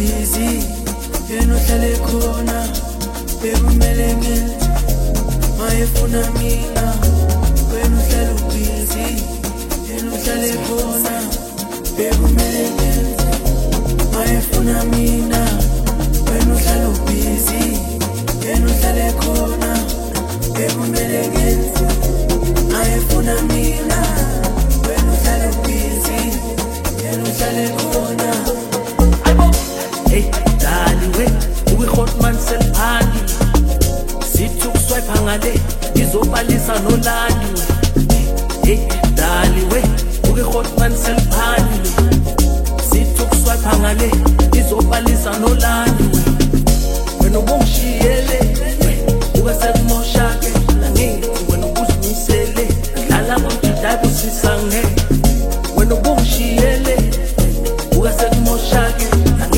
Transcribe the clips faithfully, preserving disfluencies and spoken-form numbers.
busy yena uhlale khona bekumele ngenze mayefuna mina wena uhlale busy yena uhlale khona bekumele ngenze mayefuna mina wena uhlale busy yena uhlale khona bekumele ngenze mayefuna mina wena uhlale busy yena uhlale khona. Hey, dali we, uwe Hotman selphandi. Sithi ukuswipe ngale, izobhalisa nolandi we. Hey, dali we, uwe Hotman selphandi. Sithi ukuswipe ngale, izobhalisa nolandi we. Wena ubongishiyele, uwe sekumoshake, nangithi wena ubuzimisele, dlala ngomjida busisange. Wena ubongishiyele, uwe sekumoshake.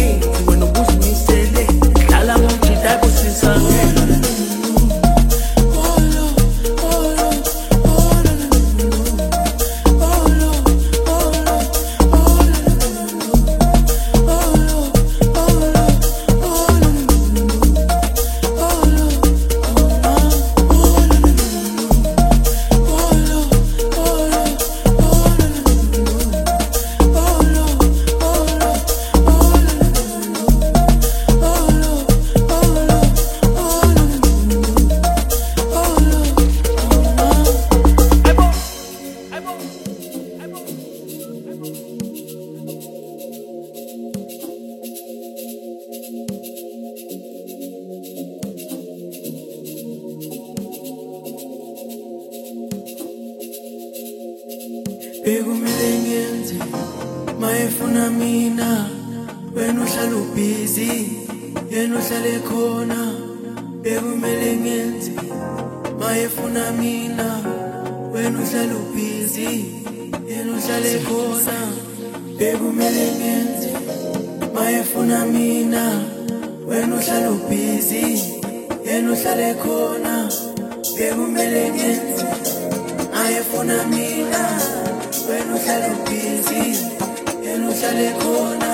Bekumele ngenze mayefuna mina wena uhlale busy yena uhlale khona bekumele ngenze mayefuna mina wena uhlale busy yena uhlale khona bekumele ngenze mayefuna mina wena uhlale busy yena uhlale khona bekumele ngenze mayefuna mina wena uhlale busy yena uhlale khona.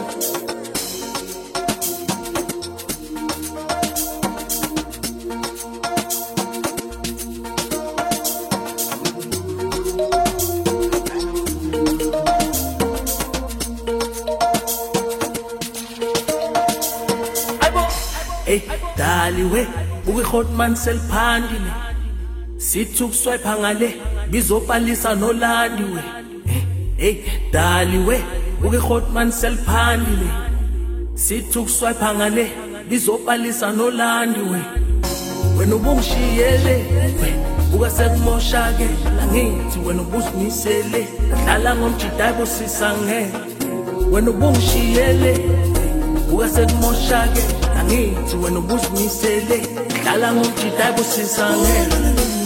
Hey, dali we, uwe Hotman selphandile. Sithi ukuswipe ngale, bizobhalisa nolandi we. Hey, dali we, uwe Hotman selphandile. Sithi ukuswipe ngale, bizobhalisa nolandi we. Wena ubongishiyele, uke sekumoshake, nangithi wena ubuzimisele, dlala ngomjida busisange. Wena ubongishiyele, uke sekumoshake, nangithi wena ubuzimisele, dlala ngomjida busisange.